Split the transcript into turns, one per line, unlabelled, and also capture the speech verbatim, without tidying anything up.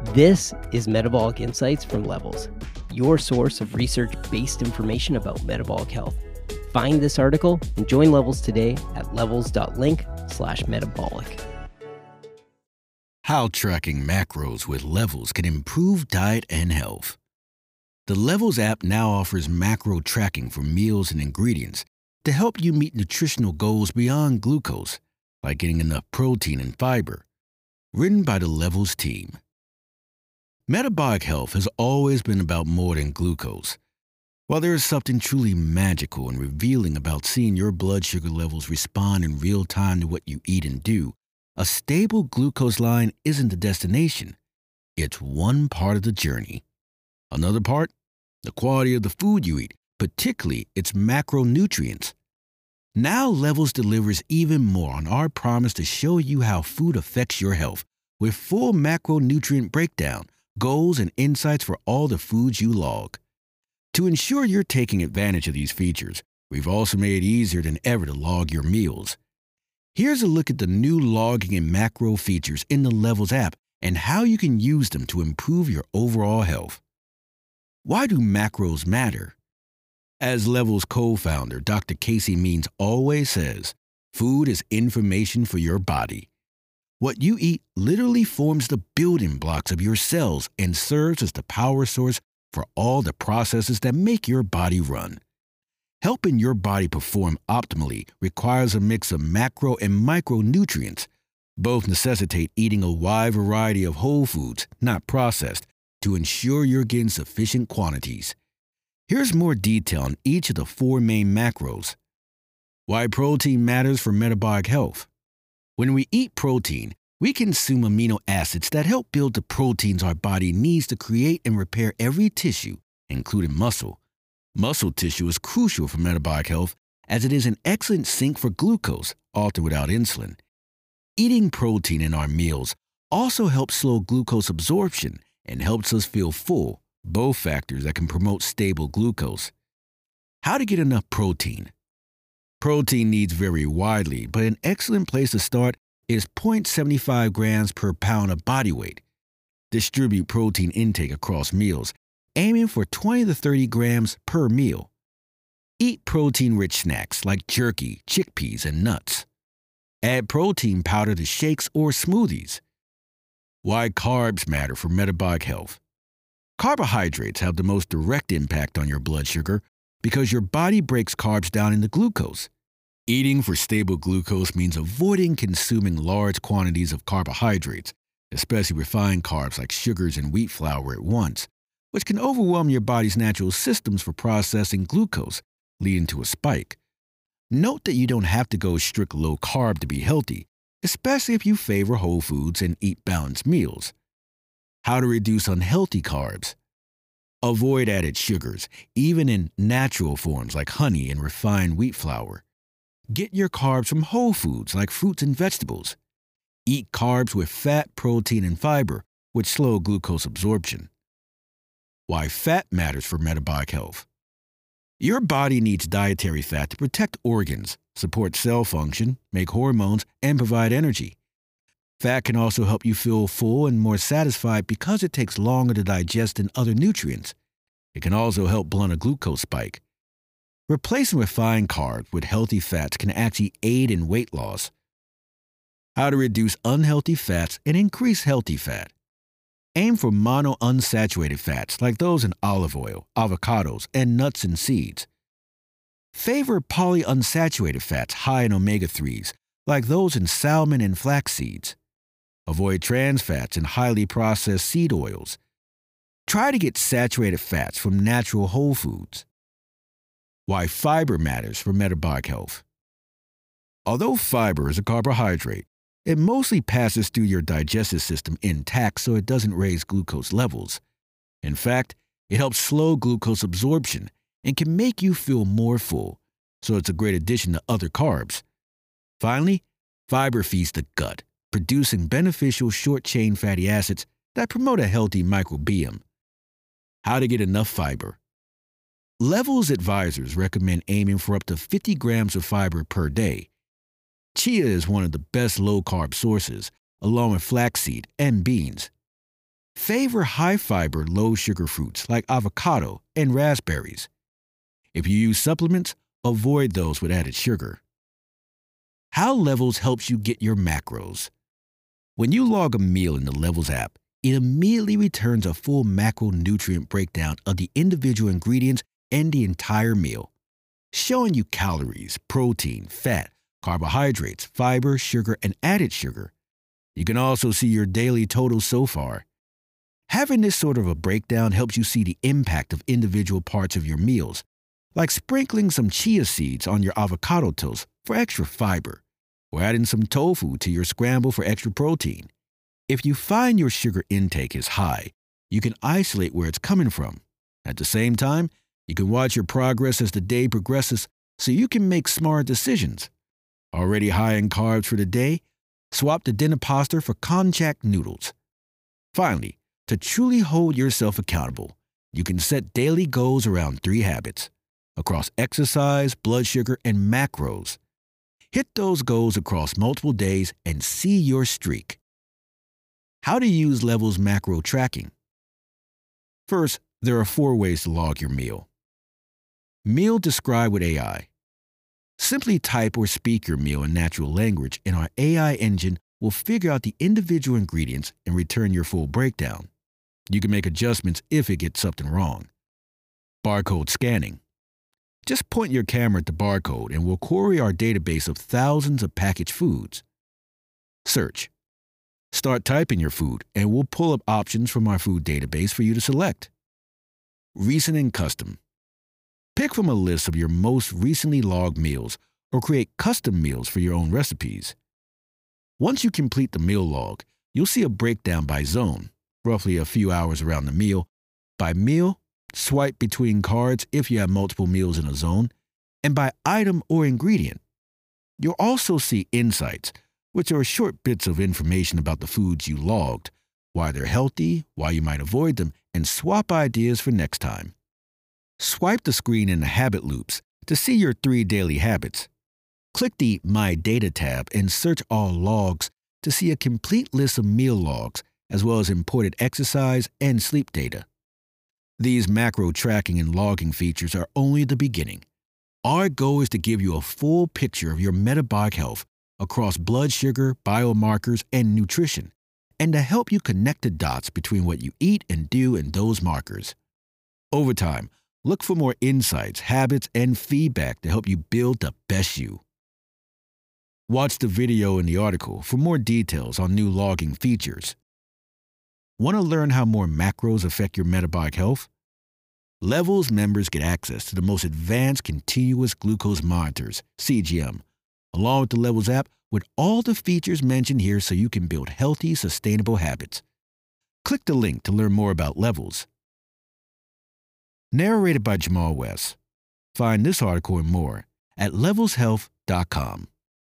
This is Metabolic Insights from Levels, your source of research-based information about metabolic health. Find this article and join Levels today at levels.link slash metabolic.
How tracking macros with Levels can improve diet and health. The Levels app now offers macro tracking for meals and ingredients to help you meet nutritional goals beyond glucose, like getting enough protein and fiber. Written by the Levels team. Metabolic health has always been about more than glucose. While there is something truly magical and revealing about seeing your blood sugar levels respond in real time to what you eat and do, a stable glucose line isn't the destination. It's one part of the journey. Another part? The quality of the food you eat, particularly its macronutrients. Now Levels delivers even more on our promise to show you how food affects your health with full macronutrient breakdown, goals, and insights for all the foods you log. To ensure you're taking advantage of these features, we've also made it easier than ever to log your meals. Here's a look at the new logging and macro features in the Levels app and how you can use them to improve your overall health. Why do macros matter? As Levels co-founder, Doctor Casey Means always says, food is information for your body. What you eat literally forms the building blocks of your cells and serves as the power source for all the processes that make your body run. Helping your body perform optimally requires a mix of macro and micronutrients. Both necessitate eating a wide variety of whole foods, not processed, to ensure you're getting sufficient quantities. Here's more detail on each of the four main macros. Why protein matters for metabolic health. When we eat protein, we consume amino acids that help build the proteins our body needs to create and repair every tissue, including muscle. Muscle tissue is crucial for metabolic health as it is an excellent sink for glucose, often without insulin. Eating protein in our meals also helps slow glucose absorption and helps us feel full, both factors that can promote stable glucose. How to get enough protein? Protein needs vary widely, but an excellent place to start is zero point seven five grams per pound of body weight. Distribute protein intake across meals, aiming for twenty to thirty grams per meal. Eat protein-rich snacks like jerky, chickpeas, and nuts. Add protein powder to shakes or smoothies. Why carbs matter for metabolic health. Carbohydrates have the most direct impact on your blood sugar because your body breaks carbs down into glucose. Eating for stable glucose means avoiding consuming large quantities of carbohydrates, especially refined carbs like sugars and wheat flour at once, which can overwhelm your body's natural systems for processing glucose, leading to a spike. Note that you don't have to go strict low carb to be healthy, especially if you favor whole foods and eat balanced meals. How to reduce unhealthy carbs. Avoid added sugars, even in natural forms like honey and refined wheat flour. Get your carbs from whole foods like fruits and vegetables. Eat carbs with fat, protein, and fiber, which slow glucose absorption. Why fat matters for metabolic health. Your body needs dietary fat to protect organs, support cell function, make hormones, and provide energy. Fat can also help you feel full and more satisfied because it takes longer to digest than other nutrients. It can also help blunt a glucose spike. Replacing refined carbs with healthy fats can actually aid in weight loss. How to reduce unhealthy fats and increase healthy fat. Aim for monounsaturated fats like those in olive oil, avocados, and nuts and seeds. Favor polyunsaturated fats high in omega threes like those in salmon and flax seeds. Avoid trans fats and highly processed seed oils. Try to get saturated fats from natural whole foods. Why fiber matters for metabolic health. Although fiber is a carbohydrate, it mostly passes through your digestive system intact so it doesn't raise glucose levels. In fact, it helps slow glucose absorption and can make you feel more full, so it's a great addition to other carbs. Finally, fiber feeds the gut, producing beneficial short-chain fatty acids that promote a healthy microbiome. How to get enough fiber. Levels advisors recommend aiming for up to fifty grams of fiber per day. Chia is one of the best low-carb sources, along with flaxseed and beans. Favor high-fiber, low-sugar fruits like avocado and raspberries. If you use supplements, avoid those with added sugar. How Levels helps you get your macros. When you log a meal in the Levels app, it immediately returns a full macronutrient breakdown of the individual ingredients and the entire meal, showing you calories, protein, fat, carbohydrates, fiber, sugar, and added sugar. You can also see your daily totals so far. Having this sort of a breakdown helps you see the impact of individual parts of your meals, like sprinkling some chia seeds on your avocado toast for extra fiber, or adding some tofu to your scramble for extra protein. If you find your sugar intake is high, you can isolate where it's coming from. At the same time, you can watch your progress as the day progresses so you can make smart decisions. Already high in carbs for the day? Swap the dinner pasta for konjac noodles. Finally, to truly hold yourself accountable, you can set daily goals around three habits across exercise, blood sugar, and macros. Hit those goals across multiple days and see your streak. How to use Levels macro tracking. First, there are four ways to log your meal. Meal Describe with A I. Simply type or speak your meal in natural language, and our A I engine will figure out the individual ingredients and return your full breakdown. You can make adjustments if it gets something wrong. Barcode scanning. Just point your camera at the barcode and we'll query our database of thousands of packaged foods. Search. Start typing your food and we'll pull up options from our food database for you to select. Recent and custom. Pick from a list of your most recently logged meals or create custom meals for your own recipes. Once you complete the meal log, you'll see a breakdown by zone, roughly a few hours around the meal. By meal, swipe between cards if you have multiple meals in a zone, and by item or ingredient. You'll also see insights, which are short bits of information about the foods you logged, why they're healthy, why you might avoid them, and swap ideas for next time. Swipe the screen in the habit loops to see your three daily habits. Click the My Data tab and search all logs to see a complete list of meal logs, as well as imported exercise and sleep data. These macro tracking and logging features are only the beginning. Our goal is to give you a full picture of your metabolic health across blood sugar, biomarkers, and nutrition, and to help you connect the dots between what you eat and do and those markers. Over time, look for more insights, habits, and feedback to help you build the best you. Watch the video in the article for more details on new logging features. Want to learn how more macros affect your metabolic health? Levels members get access to the most advanced continuous glucose monitors, C G M, along with the Levels app with all the features mentioned here so you can build healthy, sustainable habits. Click the link to learn more about Levels. Narrated by Jamal West. Find this article and more at levels health dot com.